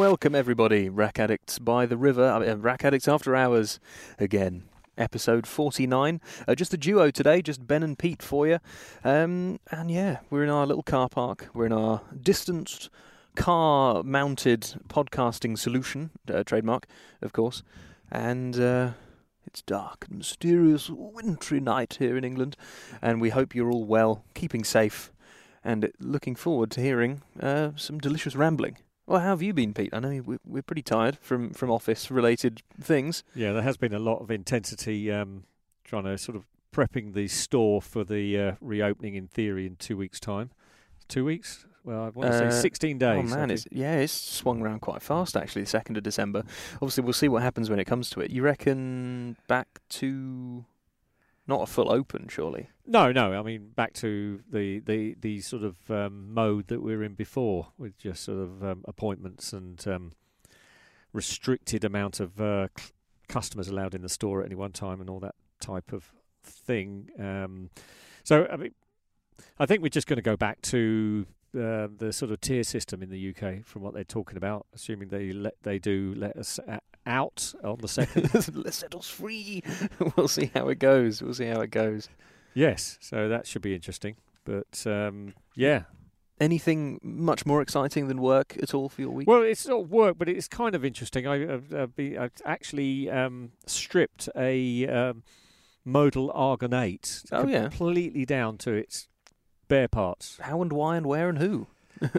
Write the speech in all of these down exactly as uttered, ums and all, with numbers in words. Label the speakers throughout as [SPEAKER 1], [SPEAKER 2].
[SPEAKER 1] welcome everybody, Rack Addicts by the River, uh, Rack Addicts After Hours again. Episode forty-nine. Uh, just a duo today, just Ben and Pete for you. Um, and yeah, we're in our little car park. We're in our distanced car-mounted podcasting solution, uh, trademark, of course. And uh, it's dark and mysterious, wintry night here in England. And we hope you're all well, keeping safe, and looking forward to hearing uh, some delicious rambling. Well, how have you been, Pete? I know we're pretty tired from, from office-related things.
[SPEAKER 2] Yeah, there has been a lot of intensity um, trying to sort of prepping the store for the uh, reopening in theory in two weeks' time. Two weeks? Well, I want to uh, say sixteen days.
[SPEAKER 1] Oh, man, it's, yeah, it's swung around quite fast, actually, the second of December. Obviously, we'll see what happens when it comes to it. You reckon back to... not a full open, surely?
[SPEAKER 2] No, no. I mean, back to the, the, the sort of um, mode that we were in before, with just sort of um, appointments and um, restricted amount of uh, c- customers allowed in the store at any one time and all that type of thing. Um, so, I mean, I think we're just going to go back to uh, the sort of tier system in the U K from what they're talking about, assuming they let they do let us a- out on the second.
[SPEAKER 1] Let's set us free. We'll see how it goes. We'll see how it goes.
[SPEAKER 2] Yes, so that should be interesting. But, um, yeah.
[SPEAKER 1] Anything much more exciting than work at all for your week?
[SPEAKER 2] Well, it's not work, but it's kind of interesting. I, I've, I've, be, I've actually um, stripped a um, modal Argon eight
[SPEAKER 1] oh, yeah.
[SPEAKER 2] completely down to its bare parts.
[SPEAKER 1] How and why and where and who?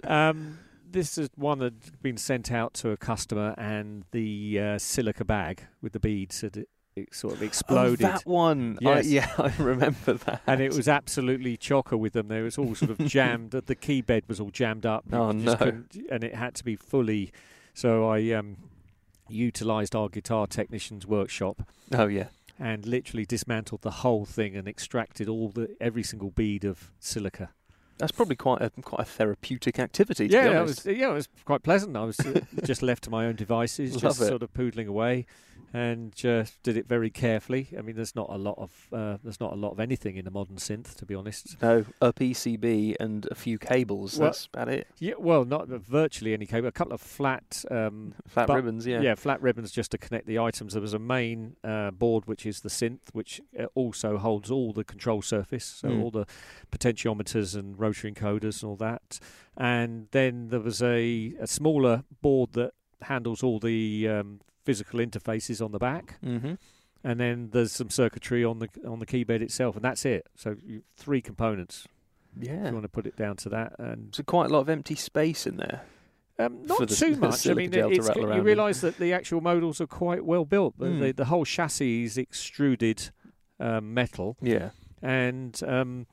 [SPEAKER 2] um, this is one that had been sent out to a customer, and the uh, silica bag with the beads had it sort of exploded.
[SPEAKER 1] Oh, that one.
[SPEAKER 2] Yes.
[SPEAKER 1] I, yeah, I remember that.
[SPEAKER 2] And it was absolutely chocker with them. They was all sort of jammed. The key bed was all jammed up.
[SPEAKER 1] Oh,
[SPEAKER 2] you
[SPEAKER 1] no.
[SPEAKER 2] And it had to be fully... So I um, utilised our guitar technician's workshop.
[SPEAKER 1] Oh, yeah.
[SPEAKER 2] And literally dismantled the whole thing and extracted all the every single bead of silica.
[SPEAKER 1] That's probably quite a quite a therapeutic activity, to
[SPEAKER 2] yeah,
[SPEAKER 1] be honest.
[SPEAKER 2] It was, yeah, it was quite pleasant. I was uh, just left to my own devices,
[SPEAKER 1] Love
[SPEAKER 2] just
[SPEAKER 1] it.
[SPEAKER 2] sort of poodling away, and just did it very carefully. I mean, there's not a lot of uh, there's not a lot of anything in a modern synth, to be honest.
[SPEAKER 1] No, a P C B and a few cables.
[SPEAKER 2] Well,
[SPEAKER 1] that's about it.
[SPEAKER 2] Yeah, well, not virtually any cable. A couple of flat, um,
[SPEAKER 1] flat
[SPEAKER 2] but,
[SPEAKER 1] ribbons. Yeah,
[SPEAKER 2] yeah, flat ribbons just to connect the items. There was a main uh, board, which is the synth, which uh, also holds all the control surface, so
[SPEAKER 1] mm.
[SPEAKER 2] all the potentiometers and rotary encoders and all that. And then there was a, a smaller board that handles all the um, physical interfaces on the back.
[SPEAKER 1] Mm-hmm.
[SPEAKER 2] And then there's some circuitry on the on the keyboard itself, and that's it. So you, three components.
[SPEAKER 1] Yeah,
[SPEAKER 2] if you want to put it down to that. And
[SPEAKER 1] so quite a lot of empty space in there.
[SPEAKER 2] Um, not
[SPEAKER 1] the,
[SPEAKER 2] too much. I mean, it's, you realise that the actual modals are quite well built. Mm. The, the whole chassis is extruded um, metal.
[SPEAKER 1] Yeah,
[SPEAKER 2] and um,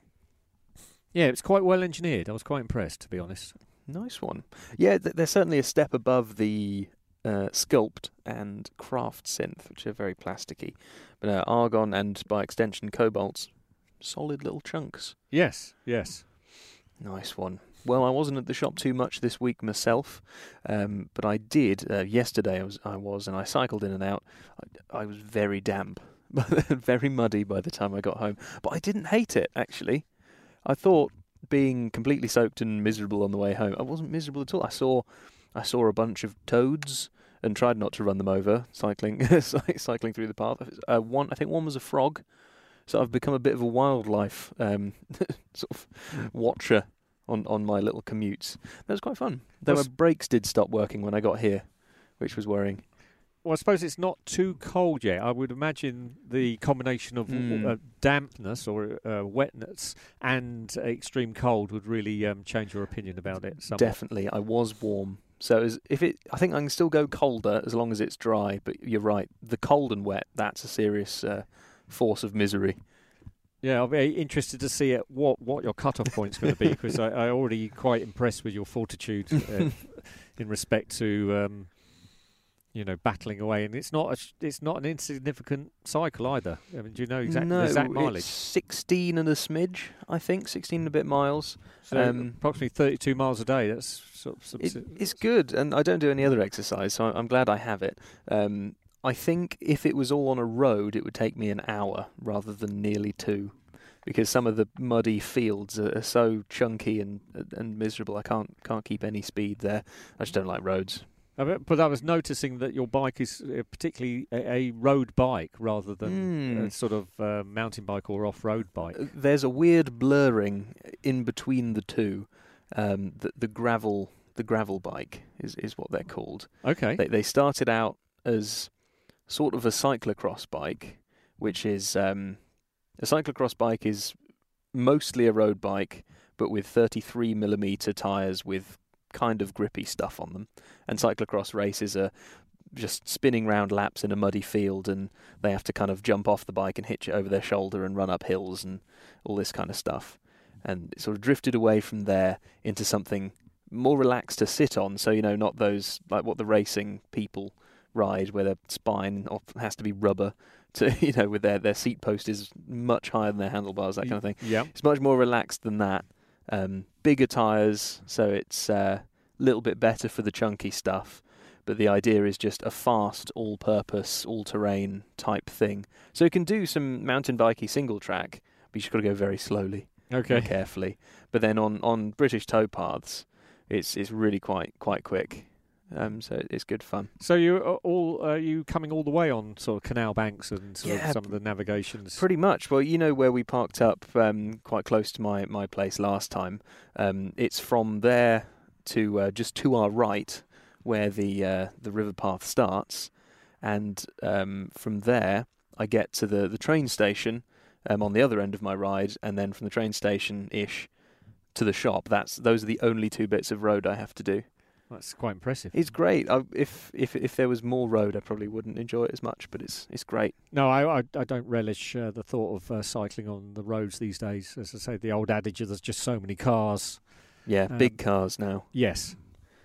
[SPEAKER 2] yeah, it's quite well engineered. I was quite impressed, to be honest.
[SPEAKER 1] Nice one. Yeah, th- they're certainly a step above the uh, Sculpt and Craft synth, which are very plasticky. But uh, Argon and, by extension, Cobalt's solid little chunks.
[SPEAKER 2] Yes, yes.
[SPEAKER 1] Nice one. Well, I wasn't at the shop too much this week myself, um, but I did. Uh, yesterday I was, I was, and I cycled in and out. I, I was very damp, very muddy by the time I got home. But I didn't hate it, actually. I thought being completely soaked and miserable on the way home, I wasn't miserable at all. I saw I saw a bunch of toads and tried not to run them over, cycling cycling through the path. Uh, one, I think one was a frog. So I've become a bit of a wildlife um, sort of watcher on, on my little commutes. That was quite fun. Though my brakes did stop working when I got here, which was worrying.
[SPEAKER 2] Well, I suppose it's not too cold yet. I would imagine the combination of mm. uh, dampness or uh, wetness and extreme cold would really um, change your opinion about it somewhat.
[SPEAKER 1] Definitely. I was warm. So as if it, I think I can still go colder as long as it's dry, but you're right. The cold and wet, that's a serious uh, force of misery.
[SPEAKER 2] Yeah, I'll be interested to see it, what, what your cut-off point's going to be, because I, I already quite impressed with your fortitude uh, in respect to... Um, you know, battling away, and it's not a, it's not an insignificant cycle either. I mean, do you know exactly
[SPEAKER 1] no,
[SPEAKER 2] the exact mileage?
[SPEAKER 1] It's sixteen and a smidge, I think, sixteen and a bit miles.
[SPEAKER 2] So um, approximately thirty-two miles a day. That's sort of
[SPEAKER 1] it, it's good, and I don't do any other exercise, so I'm glad I have it. Um, I think if it was all on a road, it would take me an hour rather than nearly two, because some of the muddy fields are, are so chunky and and miserable. I can't can't keep any speed there. I just don't like roads.
[SPEAKER 2] I mean, but I was noticing that your bike is uh, particularly a, a road bike rather than
[SPEAKER 1] Mm.
[SPEAKER 2] a sort of uh, mountain bike or off-road bike.
[SPEAKER 1] Uh, There's a weird blurring in between the two. Um, the, the gravel, the gravel bike is, is what they're called.
[SPEAKER 2] Okay.
[SPEAKER 1] They they started out as sort of a cyclocross bike, which is um, a cyclocross bike is mostly a road bike, but with thirty-three millimeter tires with kind of grippy stuff on them. And cyclocross races are just spinning round laps in a muddy field, and they have to kind of jump off the bike and hitch it over their shoulder and run up hills and all this kind of stuff. And it sort of drifted away from there into something more relaxed to sit on. So, you know, not those, like what the racing people ride, where their spine has to be rubber to, you know, with their, their seat post is much higher than their handlebars, that kind of thing.
[SPEAKER 2] Yeah.
[SPEAKER 1] It's much more relaxed than that. Um, bigger tyres, so it's a uh, little bit better for the chunky stuff. But the idea is just a fast, all-purpose, all-terrain type thing. So you can do some mountain bikey single track, but you just got to go very slowly.
[SPEAKER 2] Okay.
[SPEAKER 1] And carefully. But then on, on British towpaths, it's it's really quite quite quick. Um, so it's good fun.
[SPEAKER 2] So you are all are you coming all the way on sort of canal banks and sort
[SPEAKER 1] Yeah,
[SPEAKER 2] of some of the navigations?
[SPEAKER 1] Pretty much. Well, you know where we parked up um, quite close to my, my place last time. Um, it's from there to uh, just to our right, where the uh, the river path starts, and um, from there I get to the, the train station. Um, on the other end of my ride, and then from the train station-ish to the shop. That's those are the only two bits of road I have to do.
[SPEAKER 2] That's quite impressive.
[SPEAKER 1] It's great. I, if if if there was more road, I probably wouldn't enjoy it as much. But it's it's great.
[SPEAKER 2] No, I I, I don't relish uh, the thought of uh, cycling on the roads these days. As I say, the old adage of there's just so many cars.
[SPEAKER 1] Yeah,
[SPEAKER 2] Um,
[SPEAKER 1] big cars now.
[SPEAKER 2] Yes.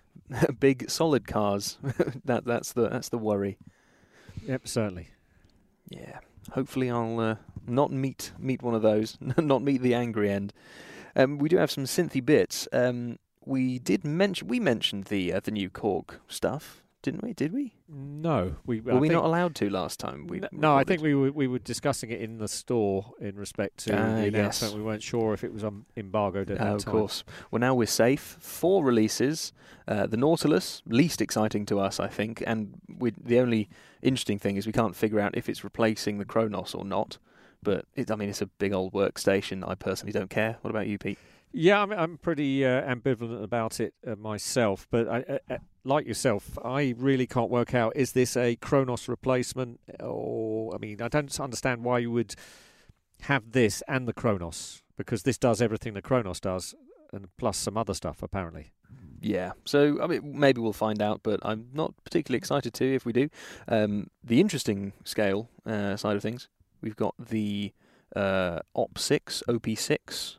[SPEAKER 1] Big solid cars. that that's the that's the worry.
[SPEAKER 2] Yep, certainly.
[SPEAKER 1] Yeah. Hopefully I'll uh, not meet meet one of those. Not meet the angry end. Um, we do have some synthy bits. Um, we did mention we mentioned the uh, the new Korg stuff, didn't we? Did we?
[SPEAKER 2] No, we
[SPEAKER 1] Were
[SPEAKER 2] I
[SPEAKER 1] we
[SPEAKER 2] think,
[SPEAKER 1] not allowed to last time? We
[SPEAKER 2] n- no, I think
[SPEAKER 1] recorded?
[SPEAKER 2] we were we were discussing it in the store in respect to
[SPEAKER 1] Ah,
[SPEAKER 2] the
[SPEAKER 1] yes.
[SPEAKER 2] announcement. We weren't sure if it was um, embargoed at
[SPEAKER 1] Oh,
[SPEAKER 2] that
[SPEAKER 1] of
[SPEAKER 2] time.
[SPEAKER 1] course. Well, now we're safe. Four releases. Uh, the Nautilus, least exciting to us, I think. And we, the only interesting thing is we can't figure out if it's replacing the Kronos or not. But, it, I mean, it's a big old workstation. I personally don't care. What about you, Pete?
[SPEAKER 2] Yeah, I'm, I'm pretty uh, ambivalent about it uh, myself, but I, uh, uh, like yourself, I really can't work out, is this a Kronos replacement? Or, I mean, I don't understand why you would have this and the Kronos, because this does everything the Kronos does, and plus some other stuff, apparently.
[SPEAKER 1] Yeah, so I mean, maybe we'll find out, but I'm not particularly excited to if we do. Um, the interesting scale uh, side of things, we've got the uh, O P six, O P six,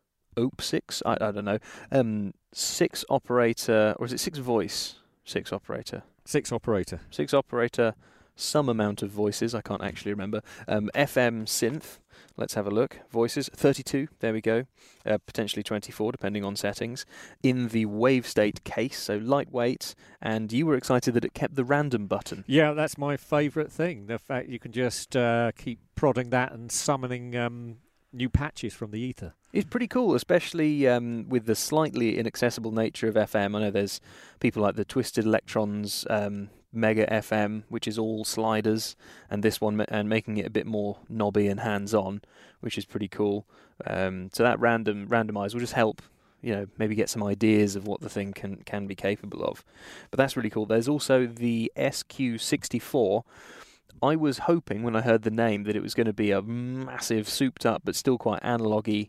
[SPEAKER 1] O P six, I, I don't know, um, six operator, or is it six voice? Six operator.
[SPEAKER 2] Six operator.
[SPEAKER 1] Six operator, some amount of voices, I can't actually remember. Um, F M synth, let's have a look. Voices, thirty-two, there we go. Uh, potentially twenty-four, depending on settings. In the wave state case, so lightweight, and you were excited that it kept the random button.
[SPEAKER 2] Yeah, that's my favourite thing. The fact you can just uh, keep prodding that and summoning um, new patches from the ether.
[SPEAKER 1] It's pretty cool, especially um, with the slightly inaccessible nature of F M. I know there's people like the Twisted Electrons um, Mega F M, which is all sliders, and this one, and making it a bit more knobby and hands-on, which is pretty cool. Um, so that random randomize will just help, you know, maybe get some ideas of what the thing can can be capable of. But that's really cool. There's also the S Q sixty-four. I was hoping when I heard the name that it was going to be a massive, souped-up but still quite analogy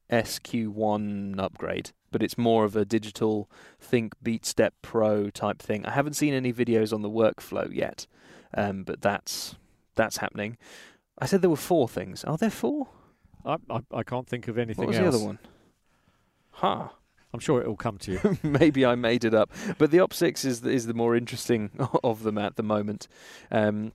[SPEAKER 1] S Q one upgrade, but it's more of a digital Think BeatStep Pro type thing. I haven't seen any videos on the workflow yet, um, but that's that's happening. I said there were four things. Are there four?
[SPEAKER 2] I I, I can't think of anything
[SPEAKER 1] What was
[SPEAKER 2] else.
[SPEAKER 1] the other one? Huh.
[SPEAKER 2] I'm sure it will come to you.
[SPEAKER 1] Maybe I made it up. But the O P six is the, is the more interesting of them at the moment. Um,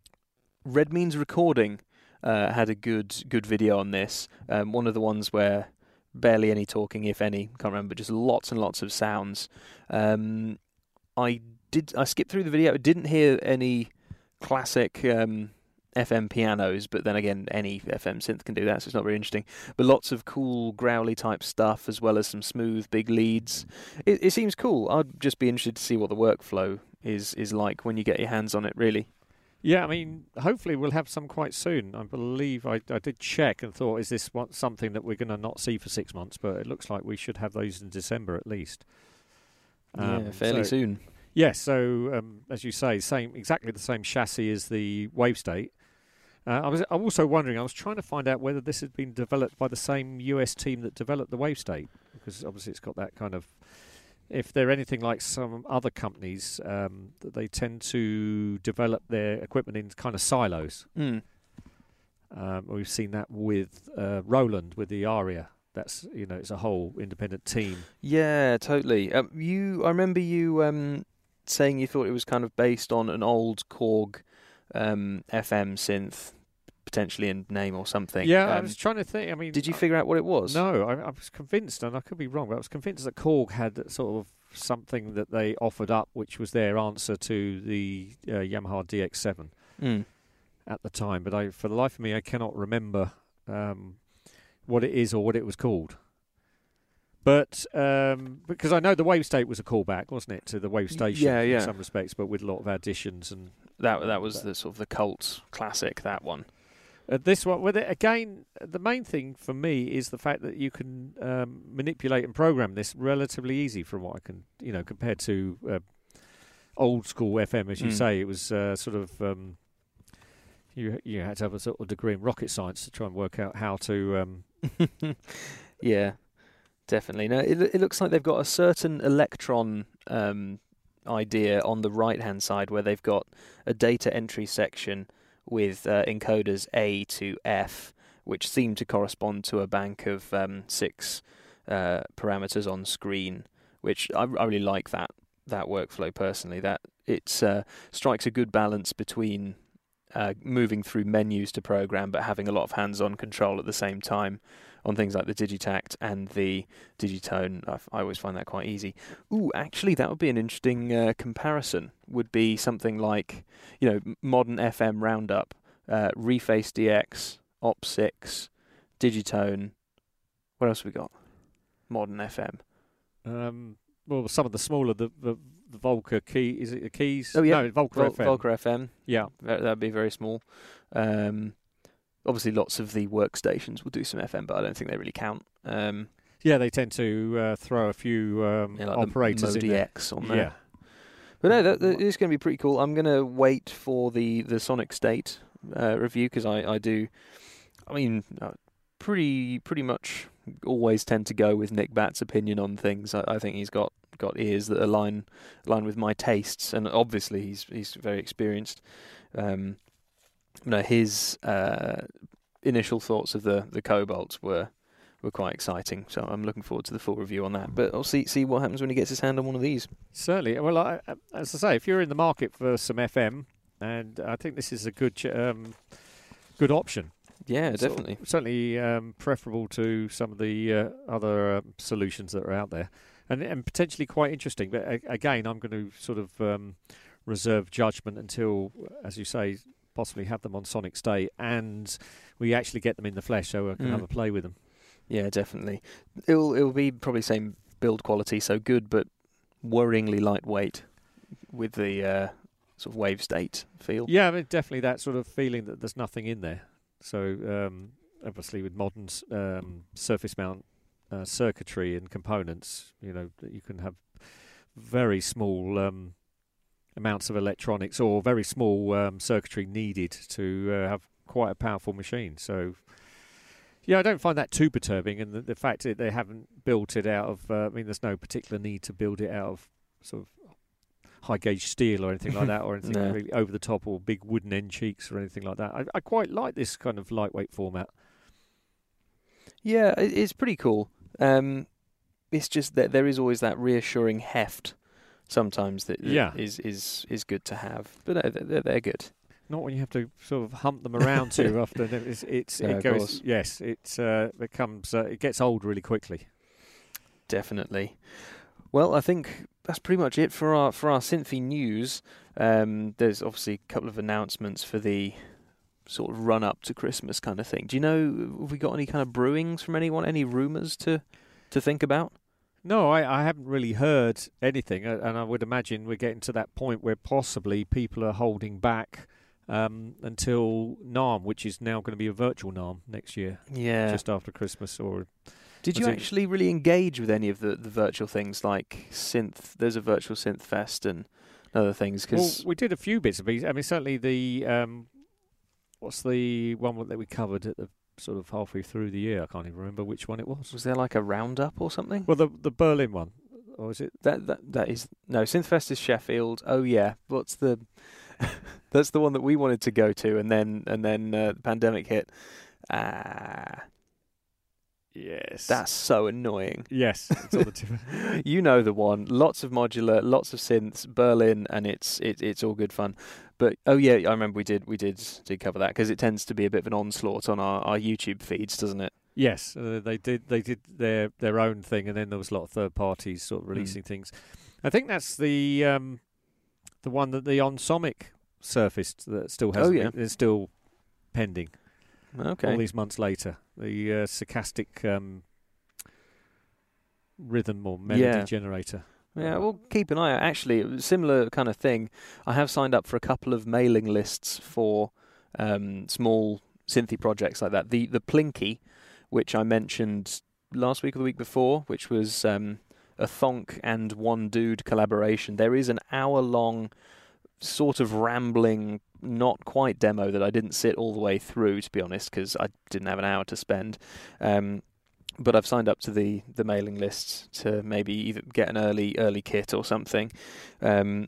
[SPEAKER 1] Red Means Recording uh, had a good good video on this. Um, one of the ones where barely any talking, if any, can't remember, just lots and lots of sounds. Um, I did. I skipped through the video. I didn't hear any classic um, F M pianos, but then again, any F M synth can do that, so it's not very interesting. But lots of cool, growly type stuff, as well as some smooth, big leads. It, it seems cool. I'd just be interested to see what the workflow is is like when you get your hands on it, really.
[SPEAKER 2] Yeah, I mean, hopefully we'll have some quite soon. I believe I, I did check and thought, is this what, something that we're going to not see for six months? But it looks like we should have those in December at least.
[SPEAKER 1] Um, yeah, fairly
[SPEAKER 2] so,
[SPEAKER 1] soon.
[SPEAKER 2] Yes, so um, as you say, same exactly the same chassis as the WaveState. Uh, I was I'm also wondering, I was trying to find out whether this had been developed by the same U S team that developed the WaveState, because obviously it's got that kind of, if they're anything like some other companies, um, that they tend to develop their equipment in kind of silos.
[SPEAKER 1] Mm.
[SPEAKER 2] Um, we've seen that with uh, Roland, with the Aria. That's, you know, it's a whole independent team.
[SPEAKER 1] Yeah, totally. Um, you, I remember you um, saying you thought it was kind of based on an old Korg um, F M synth, potentially in name or something.
[SPEAKER 2] Yeah,
[SPEAKER 1] um,
[SPEAKER 2] I was trying to think. I mean,
[SPEAKER 1] did you figure out what it was?
[SPEAKER 2] No, I, I was convinced, and I could be wrong, but I was convinced that Korg had sort of something that they offered up, which was their answer to the uh, Yamaha D X seven
[SPEAKER 1] Mm.
[SPEAKER 2] at the time. But I, for the life of me, I cannot remember um, what it is or what it was called. But um, because I know the WaveState was a callback, wasn't it, to the WaveStation
[SPEAKER 1] Yeah, yeah.
[SPEAKER 2] in some respects, but with a lot of additions and
[SPEAKER 1] That that was the sort of the cult classic. That one.
[SPEAKER 2] Uh, this one, with it again, the main thing for me is the fact that you can um, manipulate and program this relatively easy, from what I can, you know, compared to uh, old school F M, as you
[SPEAKER 1] Mm.
[SPEAKER 2] say. It was uh, sort of um, you you had to have a sort of degree in rocket science to try and work out how to. Um,
[SPEAKER 1] Yeah, definitely. No, it it looks like they've got a certain Electron um, idea on the right hand side, where they've got a data entry section with uh, encoders A to F, which seem to correspond to a bank of um, six uh, parameters on screen. Which I, I really like that that workflow personally. That it uh, strikes a good balance between uh, moving through menus to program, but having a lot of hands-on control at the same time on things like the Digitact and the Digitone. I, I always find that quite easy. Ooh, actually, that would be an interesting uh, comparison. Would be something like, you know, modern F M roundup, uh, Reface D X, O P six, Digitone. What else have we got? Modern F M.
[SPEAKER 2] um, well, some of the smaller, the the, the Volca key, is it the keys?
[SPEAKER 1] Oh yeah,
[SPEAKER 2] no, Volca
[SPEAKER 1] Vol-
[SPEAKER 2] F M.
[SPEAKER 1] Volca F M.
[SPEAKER 2] Yeah,
[SPEAKER 1] That would be very small. Um, obviously, lots of the workstations will do some F M, but I don't think they really count. Um,
[SPEAKER 2] yeah, they tend to uh, throw a few um,
[SPEAKER 1] yeah, like
[SPEAKER 2] operators
[SPEAKER 1] the
[SPEAKER 2] in there.
[SPEAKER 1] X on there.
[SPEAKER 2] Yeah.
[SPEAKER 1] But no, that, that is going to be pretty cool. I'm going to wait for the, the Sonic State uh, review, because I, I do, I mean, uh, pretty pretty much always tend to go with Nick Batt's opinion on things. I, I think he's got, got ears that align align with my tastes, and obviously he's he's very experienced. Um, no, his uh, initial thoughts of the, the Cobalt were were quite exciting, so I'm looking forward to the full review on that. But I'll see see what happens when he gets his hand on one of these.
[SPEAKER 2] Certainly. Well, I, I- as I say, if you're in the market for some F M, and I think this is a good ch- um, good option.
[SPEAKER 1] Yeah,
[SPEAKER 2] Sort of-
[SPEAKER 1] definitely.
[SPEAKER 2] certainly um, preferable to some of the uh, other um, solutions that are out there, and and potentially quite interesting. But a- again, I'm going to sort of um, reserve judgment until, as you say, possibly have them on Sonic State, and we actually get them in the flesh, so I can
[SPEAKER 1] Mm.
[SPEAKER 2] have a play with them.
[SPEAKER 1] Yeah, definitely. It'll it'll be probably same build quality, so good, but worryingly lightweight with the uh, sort of wave state feel.
[SPEAKER 2] Yeah, I mean, definitely that sort of feeling that there's nothing in there. So um, obviously with modern s- um, surface mount uh, circuitry and components, you know, that you can have very small um, amounts of electronics or very small um, circuitry needed to uh, have quite a powerful machine. So yeah, I don't find that too perturbing, and the, the fact that they haven't built it out of, uh, I mean, there's no particular need to build it out of sort of high gauge steel or anything like that, or anything
[SPEAKER 1] No.
[SPEAKER 2] really over the top, or big wooden end cheeks or anything like that. I, I quite like this kind of lightweight format.
[SPEAKER 1] Yeah, it, it's pretty cool. Um, it's just that there is always that reassuring heft sometimes that, that
[SPEAKER 2] Yeah.
[SPEAKER 1] is, is is good to have. But no, they're, they're good.
[SPEAKER 2] Not when you have to sort of hump them around too often. It's, it's
[SPEAKER 1] Yeah,
[SPEAKER 2] it
[SPEAKER 1] of
[SPEAKER 2] goes
[SPEAKER 1] course.
[SPEAKER 2] yes, it's uh, becomes uh, it gets old really quickly.
[SPEAKER 1] Definitely. Well, I think that's pretty much it for our for our Synthy news. Um, there's obviously a couple of announcements for the sort of run up to Christmas kind of thing. Do you know, have we got any kind of brewings from anyone? Any rumours to to think about?
[SPEAKER 2] No, I, I haven't really heard anything, uh, and I would imagine we're getting to that point where possibly people are holding back um, until NAMM, which is now going to be a virtual NAMM next year,
[SPEAKER 1] Yeah.
[SPEAKER 2] just after Christmas. Or
[SPEAKER 1] Did you
[SPEAKER 2] was it-
[SPEAKER 1] actually really engage with any of the, the virtual things like Synth? There's a virtual Synth Fest and other things.
[SPEAKER 2] Well,
[SPEAKER 1] Cause
[SPEAKER 2] we did a few bits of these. I mean, certainly the um, what's the one that we covered at the sort of halfway through the year? I can't even remember which one it was.
[SPEAKER 1] was there like a roundup or something?
[SPEAKER 2] Well, the the Berlin one, or is it?
[SPEAKER 1] That that that is no Synthfest is Sheffield. Oh yeah, what's the? That's the one that we wanted to go to, and then and then uh, the pandemic hit. Ah,
[SPEAKER 2] Yes.
[SPEAKER 1] that's so annoying.
[SPEAKER 2] yes. It's on the tip.
[SPEAKER 1] You know the one. Lots of modular, lots of synths, Berlin, and it's it, it's all good fun. But oh yeah, I remember we did we did did cover that because it tends to be a bit of an onslaught on our, our YouTube feeds, doesn't it?
[SPEAKER 2] Yes, uh, they did. They did their their own thing, and then there was a lot of third parties sort of
[SPEAKER 1] Mm.
[SPEAKER 2] releasing things. I think that's the um, the one that the Onsonic surfaced that still has.
[SPEAKER 1] Oh, yeah.
[SPEAKER 2] Is still pending.
[SPEAKER 1] Okay.
[SPEAKER 2] All these months later, the uh, stochastic um, rhythm or melody
[SPEAKER 1] Yeah.
[SPEAKER 2] generator.
[SPEAKER 1] Yeah, we'll keep an eye out. Actually, it was a similar kind of thing. I have signed up for a couple of mailing lists for um, small synthy projects like that. The the Plinky, which I mentioned last week or the week before, which was um, a Thonk and One Dude collaboration. There is an hour-long sort of rambling, not quite demo that I didn't sit all the way through, to be honest, because I didn't have an hour to spend. Um, but I've signed up to the, the mailing lists to maybe either get an early early kit or something. Um,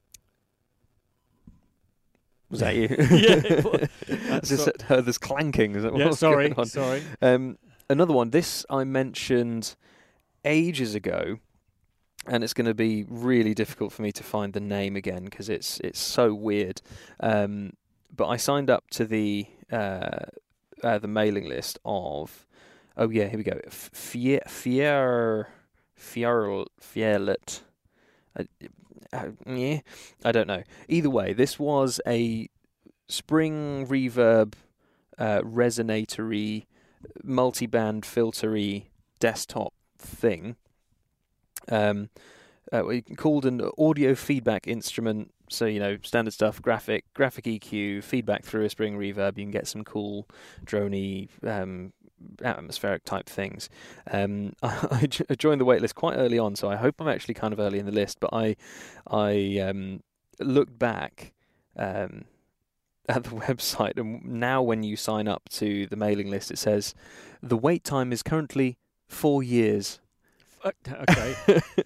[SPEAKER 1] was that you?
[SPEAKER 2] Yeah, it was.
[SPEAKER 1] I just heard this clanking. Is that
[SPEAKER 2] Yeah,
[SPEAKER 1] what's
[SPEAKER 2] sorry,
[SPEAKER 1] going on?
[SPEAKER 2] sorry.
[SPEAKER 1] Um, another one. This I mentioned ages ago, and it's going to be really difficult for me to find the name again because it's it's so weird. Um, but I signed up to the uh, uh, the mailing list of. Oh yeah, here we go. Fier Fier Fier Fierlet. Uh, uh, yeah, I don't know. Either way, this was a spring reverb, uh, resonatory, multi-band filtery desktop thing. Um, uh, we called an audio feedback instrument. So, you know, standard stuff, graphic, graphic E Q, feedback through a spring reverb. You can get some cool droney, um, atmospheric type things. Um, I, I joined the waitlist quite early on, so I hope I'm actually kind of early in the list. But I, I um, looked back um, at the website, and now when you sign up to the mailing list, it says the wait time is currently four years.
[SPEAKER 2] Okay.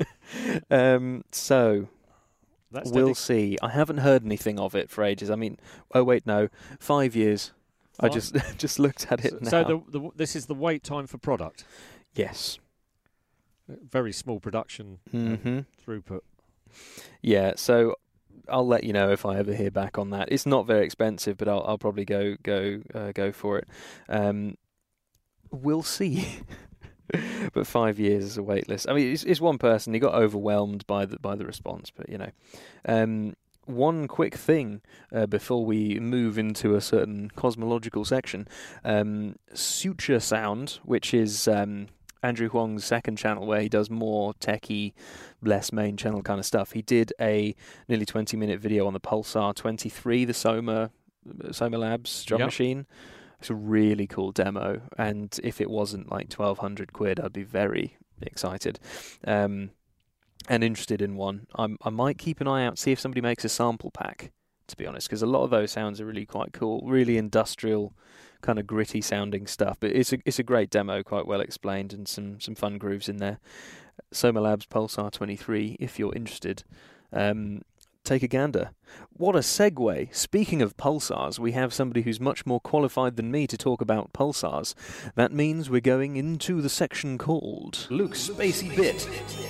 [SPEAKER 1] um, so.
[SPEAKER 2] That's
[SPEAKER 1] We'll
[SPEAKER 2] dedic-
[SPEAKER 1] see. I haven't heard anything of it for ages. I mean, oh wait, no, five years. I
[SPEAKER 2] Five-
[SPEAKER 1] just just looked at it
[SPEAKER 2] So,
[SPEAKER 1] now.
[SPEAKER 2] so the, the this is the wait time for product.
[SPEAKER 1] yes.
[SPEAKER 2] Very small production uh,
[SPEAKER 1] Mm-hmm.
[SPEAKER 2] throughput.
[SPEAKER 1] Yeah. So I'll let you know if I ever hear back on that. It's not very expensive, but I'll I'll probably go go uh, go for it. Um, we'll see. But five years is a wait list. I mean, it's, it's one person. He got overwhelmed by the by the response, but you know. Um, one quick thing uh, before we move into a certain cosmological section. Um, Suture Sound, which is um, Andrew Huang's second channel where he does more techie, less main channel kind of stuff. He did a nearly twenty minute video on the Pulsar twenty-three, the Soma, Soma Labs drum
[SPEAKER 2] Yep.
[SPEAKER 1] machine. It's a really cool demo, and if it wasn't like twelve hundred quid, I'd be very excited um, and interested in one. I'm, I might keep an eye out, see if somebody makes a sample pack, to be honest, because a lot of those sounds are really quite cool, really industrial, kind of gritty sounding stuff. But it's a it's a great demo, quite well explained, and some, some fun grooves in there. Soma Labs Pulsar twenty-three, if you're interested. Um, Take a gander. What a segue. Speaking of pulsars, we have somebody who's much more qualified than me to talk about pulsars. That means we're going into the section called Luke's Spacey Bit.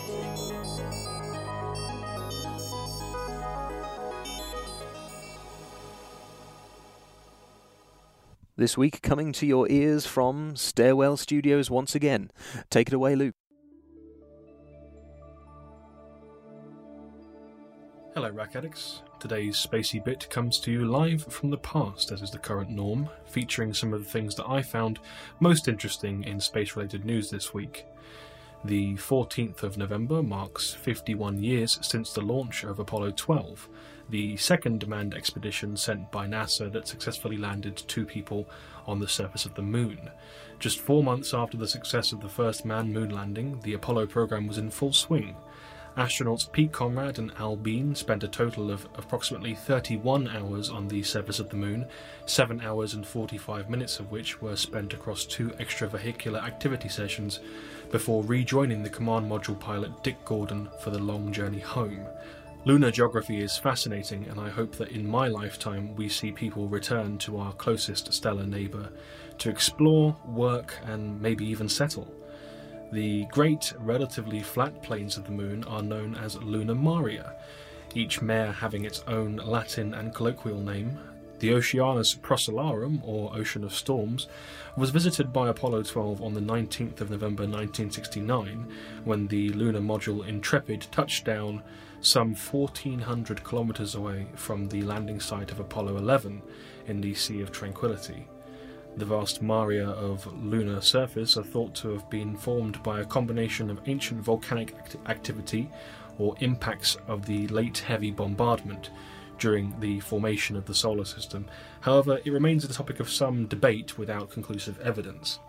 [SPEAKER 1] This week coming to your ears from Stairwell Studios once again. Take it away, Luke.
[SPEAKER 3] Hello Rack Addicts. Today's Spacey Bit comes to you live from the past, as is the current norm, featuring some of the things that I found most interesting in space-related news this week. The fourteenth of November marks fifty-one years since the launch of Apollo twelve, the second manned expedition sent by NASA that successfully landed two people on the surface of the Moon. Just four months after the success of the first manned moon landing, the Apollo program was in full swing. Astronauts Pete Conrad and Al Bean spent a total of approximately thirty-one hours on the surface of the Moon, seven hours and forty-five minutes of which were spent across two extravehicular activity sessions, before rejoining the command module pilot Dick Gordon for the long journey home. Lunar geography is fascinating, and I hope that in my lifetime we see people return to our closest stellar neighbour to explore, work, and maybe even settle. The great, relatively flat plains of the Moon are known as Luna Maria, each mare having its own Latin and colloquial name. The Oceanus Procellarum, or Ocean of Storms, was visited by Apollo twelve on the nineteenth of November nineteen sixty-nine, when the lunar module Intrepid touched down some fourteen hundred kilometres away from the landing site of Apollo eleven in the Sea of Tranquility. The vast maria of lunar surface are thought to have been formed by a combination of ancient volcanic act activity or impacts of the late heavy bombardment during the formation of the solar system. However, it remains a topic of some debate without conclusive evidence.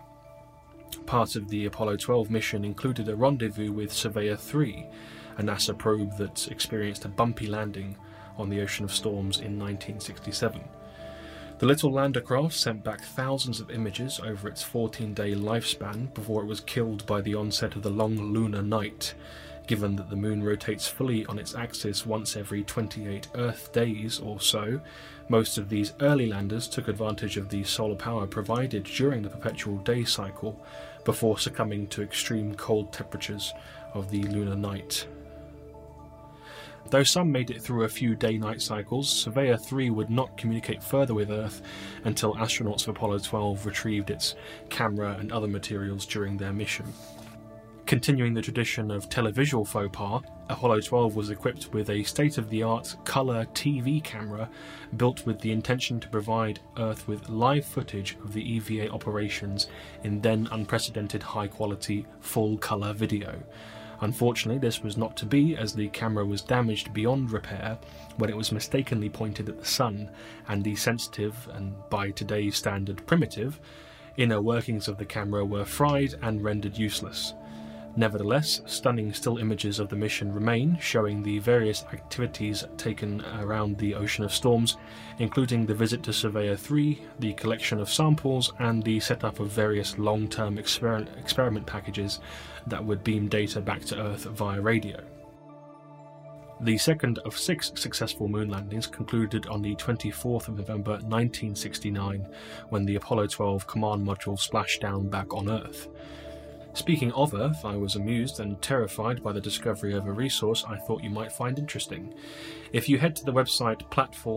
[SPEAKER 3] Part of the Apollo twelve mission included a rendezvous with Surveyor three, a NASA probe that experienced a bumpy landing on the Ocean of Storms in nineteen sixty-seven. The little lander craft sent back thousands of images over its fourteen-day lifespan before it was killed by the onset of the long lunar night. Given that the Moon rotates fully on its axis once every twenty-eight Earth days or so, most of these early landers took advantage of the solar power provided during the perpetual day cycle before succumbing to extreme cold temperatures of the lunar night. Though some made it through a few day-night cycles, Surveyor three would not communicate further with Earth until astronauts of Apollo twelve retrieved its camera and other materials during their mission. Continuing the tradition of televisual faux pas, Apollo twelve was equipped with a state-of-the-art colour T V camera built with the intention to provide Earth with live footage of the E V A operations in then unprecedented high-quality, full-colour video. Unfortunately, this was not to be, as the camera was damaged beyond repair when it was mistakenly pointed at the Sun, and the sensitive, and by today's standard primitive, inner workings of the camera were fried and rendered useless. Nevertheless, stunning still images of the mission remain, showing the various activities taken around the Ocean of Storms, including the visit to Surveyor three, the collection of samples, and the setup of various long-term exper experiment packages that would beam data back to Earth via radio. The second of six successful moon landings concluded on the twenty-fourth of November nineteen sixty-nine, when the Apollo twelve command module splashed down back on Earth. Speaking of Earth, I was amused and terrified by the discovery of a resource I thought you might find interesting. If you head to the website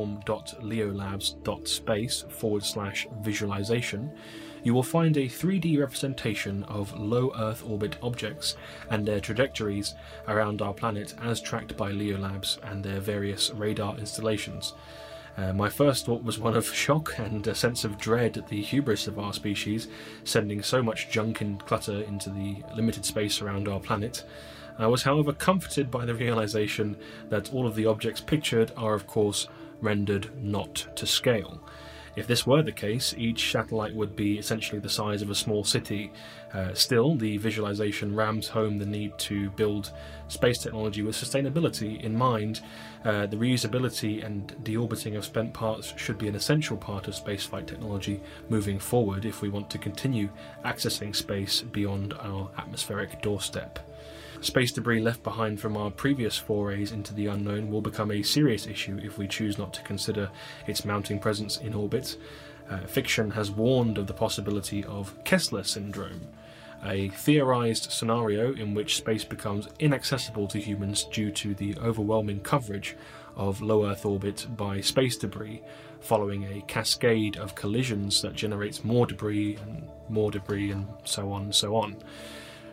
[SPEAKER 3] platform.leolabs.space forward slash visualization, you will find a three D representation of low Earth orbit objects and their trajectories around our planet as tracked by Leo Labs and their various radar installations. Uh, my first thought was one of shock and a sense of dread at the hubris of our species, sending so much junk and clutter into the limited space around our planet. I was, however, comforted by the realization that all of the objects pictured are, of course, rendered not to scale. If this were the case, each satellite would be essentially the size of a small city. Uh, still, the visualization rams home the need to build space technology with sustainability in mind. Uh, the reusability and deorbiting of spent parts should be an essential part of spaceflight technology moving forward if we want to continue accessing space beyond our atmospheric doorstep. Space debris left behind from our previous forays into the unknown will become a serious issue if we choose not to consider its mounting presence in orbit. Uh, fiction has warned of the possibility of Kessler syndrome, a theorized scenario in which space becomes inaccessible to humans due to the overwhelming coverage of low Earth orbit by space debris, following a cascade of collisions that generates more debris and more debris and so on and so on.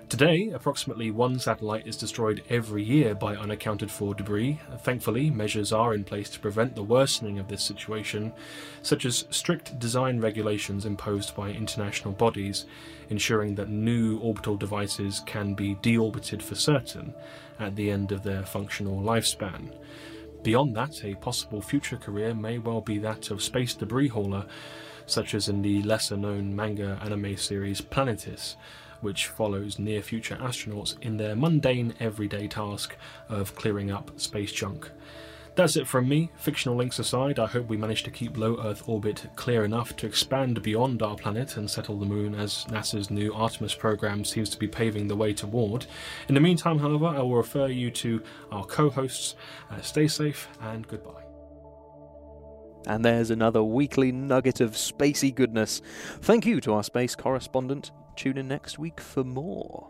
[SPEAKER 3] Today, approximately one satellite is destroyed every year by unaccounted-for debris. Thankfully, measures are in place to prevent the worsening of this situation, such as strict design regulations imposed by international bodies, ensuring that new orbital devices can be deorbited for certain at the end of their functional lifespan. Beyond that, a possible future career may well be that of space debris hauler, such as in the lesser-known manga anime series Planetis, which follows near-future astronauts in their mundane everyday task of clearing up space junk. That's it from me. Fictional links aside, I hope we manage to keep low Earth orbit clear enough to expand beyond our planet and settle the moon, as NASA's new Artemis program seems to be paving the way toward. In the meantime, however, I will refer you to our co-hosts. Uh, stay safe and goodbye.
[SPEAKER 1] And there's another weekly nugget of spacey goodness. Thank you to our space correspondent. Tune in next week for more.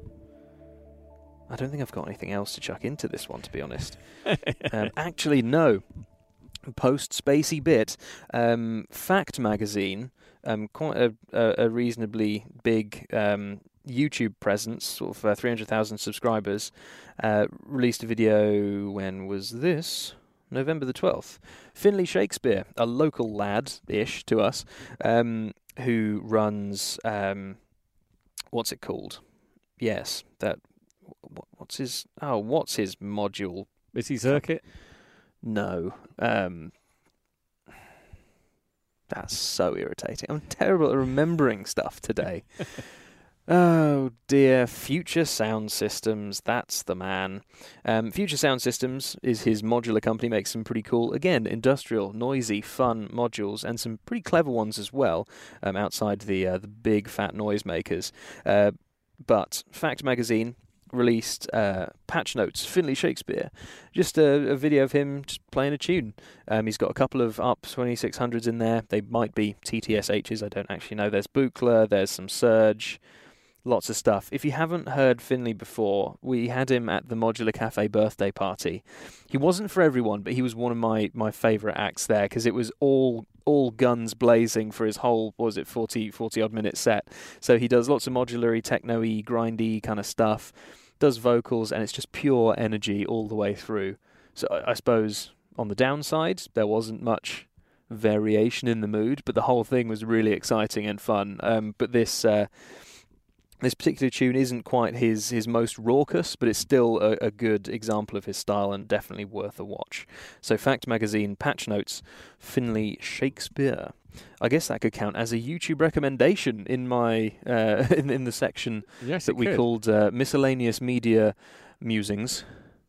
[SPEAKER 1] I don't think I've got anything else to chuck into this one, to be honest. um, actually, no. Post-spacey bit. Um, Fact Magazine, um, quite a, a, a reasonably big um, YouTube presence, sort of uh, three hundred thousand subscribers, uh, released a video, when was this? November the twelfth. Finley Shakespeare, a local lad-ish to us, um, who runs... Um, what's it called? Yes, that... What's his... Oh, what's his module?
[SPEAKER 2] Is he Circuit?
[SPEAKER 1] No. Um, that's so irritating. I'm terrible at remembering stuff today. Oh dear, Future Sound Systems, that's the man. Um, Future Sound Systems is his modular company, makes some pretty cool, again, industrial, noisy, fun modules, and some pretty clever ones as well, um, outside the uh, the big fat noisemakers. Uh, but Fact Magazine released uh, patch notes, Finley Shakespeare, just a, a video of him just playing a tune. Um, he's got a couple of U P twenty-six hundreds in there. They might be T T S H's, I don't actually know. There's Buchla, there's some Surge, lots of stuff. If you haven't heard Finley before, we had him at the Modular Cafe birthday party. He wasn't for everyone, but he was one of my, my favourite acts there, because it was all all guns blazing for his whole, what was it, forty, forty odd minute set. So he does lots of modular-y, techno-y, grindy kind of stuff, does vocals, and it's just pure energy all the way through. So I, I suppose on the downside, there wasn't much variation in the mood, but the whole thing was really exciting and fun. Um, but this... Uh, This particular tune isn't quite his, his most raucous, but it's still a, a good example of his style and definitely worth a watch. So Fact Magazine, patch notes, Finley Shakespeare. I guess that could count as a YouTube recommendation in my uh, in, in the section
[SPEAKER 2] yes,
[SPEAKER 1] that we
[SPEAKER 2] could.
[SPEAKER 1] called uh, Miscellaneous Media Musings.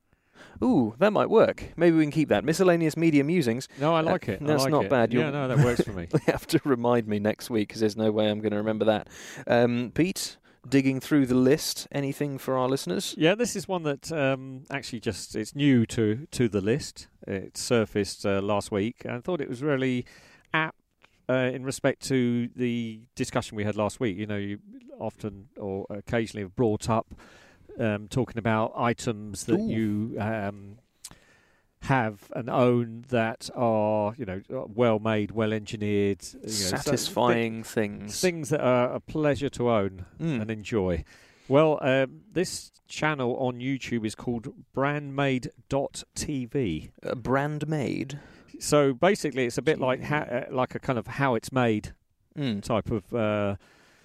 [SPEAKER 1] Ooh, that might work. Maybe we can keep that. Miscellaneous Media Musings.
[SPEAKER 2] No, I like
[SPEAKER 1] uh,
[SPEAKER 2] it. I
[SPEAKER 1] That's
[SPEAKER 2] like
[SPEAKER 1] not
[SPEAKER 2] it.
[SPEAKER 1] bad.
[SPEAKER 2] Yeah,
[SPEAKER 1] You'll
[SPEAKER 2] no, that works for me.
[SPEAKER 1] You have to remind me next week, because there's no way I'm going to remember that. Um, Pete, digging through the list, anything for our listeners?
[SPEAKER 2] Yeah, this is one that um, actually just, it's new to, to the list. It surfaced uh, last week, and I thought it was really apt uh, in respect to the discussion we had last week. You know, you often or occasionally have brought up um, talking about items that
[SPEAKER 1] Ooh.
[SPEAKER 2] you um, have and own that are, you know, well made, well engineered, you know,
[SPEAKER 1] Satisfying
[SPEAKER 2] so
[SPEAKER 1] things.
[SPEAKER 2] things that are a pleasure to own
[SPEAKER 1] Mm.
[SPEAKER 2] and enjoy. Well, um, this channel on YouTube is called brandmade dot T V.
[SPEAKER 1] Uh, brand made.
[SPEAKER 2] So basically, it's a bit like ha- uh, like a kind of how it's made
[SPEAKER 1] Mm.
[SPEAKER 2] type of uh,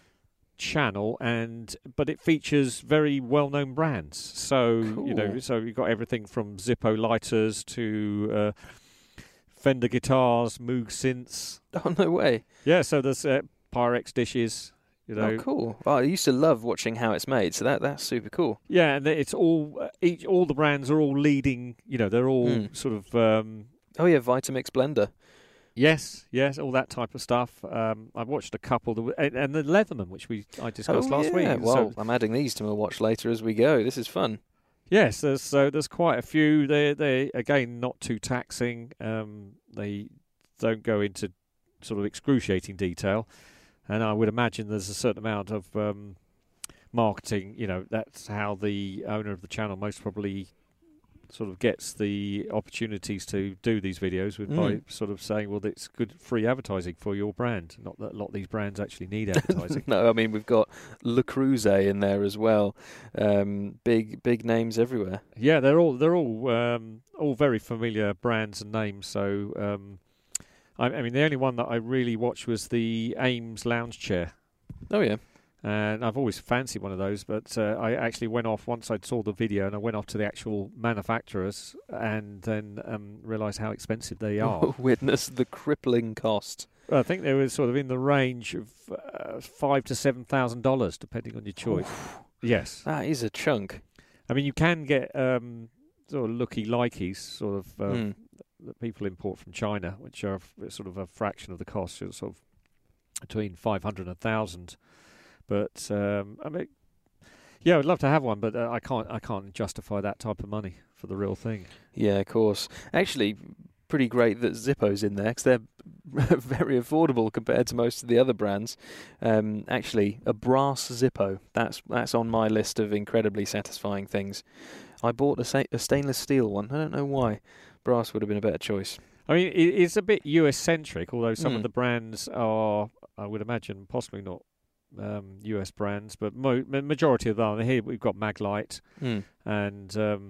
[SPEAKER 2] channel, and but it features very well-known brands. So you know,
[SPEAKER 1] Cool.
[SPEAKER 2] so you've got everything from Zippo lighters to uh, Fender guitars, Moog synths.
[SPEAKER 1] Oh, no way.
[SPEAKER 2] Yeah, so there's uh, Pyrex dishes. You know,
[SPEAKER 1] Oh, cool. Oh, I used to love watching how it's made, so that that's super cool.
[SPEAKER 2] yeah, and it's all uh, each all the brands are all leading. You know, they're all
[SPEAKER 1] Mm.
[SPEAKER 2] sort of. Um,
[SPEAKER 1] Oh, yeah, Vitamix blender.
[SPEAKER 2] Yes, yes, all that type of stuff. Um, I've watched a couple, that w- and, and the Leatherman, which we I discussed
[SPEAKER 1] oh,
[SPEAKER 2] last
[SPEAKER 1] yeah.
[SPEAKER 2] week.
[SPEAKER 1] Well,
[SPEAKER 2] So,
[SPEAKER 1] I'm adding these to my watch later as we go. This is fun.
[SPEAKER 2] yes, there's so there's quite a few. They they again not too taxing. Um, they don't go into sort of excruciating detail, and I would imagine there's a certain amount of um, marketing. You know, that's how the owner of the channel most probably sort of gets the opportunities to do these videos with
[SPEAKER 1] Mm.
[SPEAKER 2] by sort of saying, well, it's good free advertising for your brand. Not that a lot of these brands actually need advertising.
[SPEAKER 1] No, I mean, we've got Le Creuset in there as well. Um, big, big names everywhere.
[SPEAKER 2] Yeah, they're all they're all um, all very familiar brands and names. So, um, I, I mean, the only one that I really watched was the Ames lounge chair.
[SPEAKER 1] Oh, yeah.
[SPEAKER 2] And I've always fancied one of those, but uh, I actually went off once I saw the video, and I went off to the actual manufacturers, and then um, realised how expensive they are.
[SPEAKER 1] Witness the crippling cost.
[SPEAKER 2] I think they were sort of in the range of uh, five to seven thousand dollars, depending on your choice.
[SPEAKER 1] Oof,
[SPEAKER 2] Yes,
[SPEAKER 1] that is a chunk.
[SPEAKER 2] I mean you can get um, sort of looky likeys, sort of um,
[SPEAKER 1] Mm.
[SPEAKER 2] that people import from China, which are f- sort of a fraction of the cost, so sort of between five hundred and a thousand. But um, I mean, yeah, I'd love to have one, but uh, I can't. I can't justify that type of money for the real thing.
[SPEAKER 1] Yeah, of course. Actually, pretty great that Zippo's in there because they're very affordable compared to most of the other brands. Um, actually, a brass Zippo, that's that's on my list of incredibly satisfying things. I bought a, sa- a stainless steel one. I don't know why. Brass would have been a better choice.
[SPEAKER 2] I mean, it, it's a bit U S centric, although some
[SPEAKER 1] Mm.
[SPEAKER 2] of the brands are, I would imagine, possibly not um, U S brands, but mo- ma- majority of them. Here we've got Maglite,
[SPEAKER 1] Mm.
[SPEAKER 2] and um,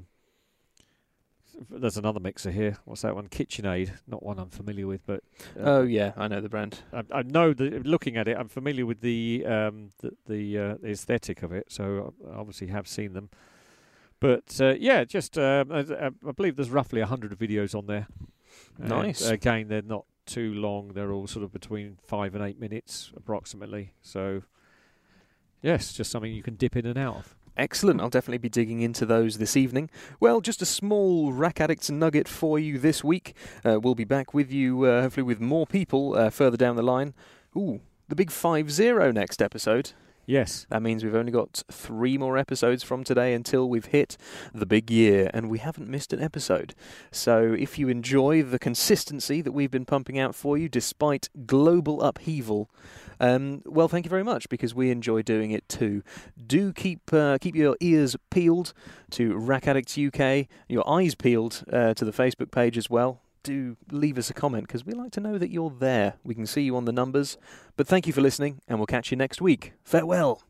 [SPEAKER 2] there's another mixer here. What's that one? KitchenAid, not one I'm familiar with, but uh,
[SPEAKER 1] Oh, yeah, I know the brand.
[SPEAKER 2] I, I know that looking at it, I'm familiar with the um, the the, uh, the aesthetic of it, so I obviously have seen them. But uh, yeah, just um, I, I believe there's roughly a hundred videos on there. And,
[SPEAKER 1] Nice.
[SPEAKER 2] again, they're not too long. They're all sort of between five and eight minutes, approximately. So yes, just something you can dip in and out of.
[SPEAKER 1] Excellent. I'll definitely be digging into those this evening. Well, just a small Rack Addicts nugget for you this week. Uh, we'll be back with you, uh, hopefully with more people uh, further down the line. Ooh, the big five zero next episode.
[SPEAKER 2] Yes.
[SPEAKER 1] That means we've only got three more episodes from today until we've hit the big year, and we haven't missed an episode. So if you enjoy the consistency that we've been pumping out for you despite global upheaval, um, well, thank you very much, because we enjoy doing it too. Do keep uh, keep your ears peeled to Rack Addicts U K, your eyes peeled uh, to the Facebook page as well. Do leave us a comment, because we like to know that you're there. We can see you on the numbers. But thank you for listening, and we'll catch you next week. Farewell.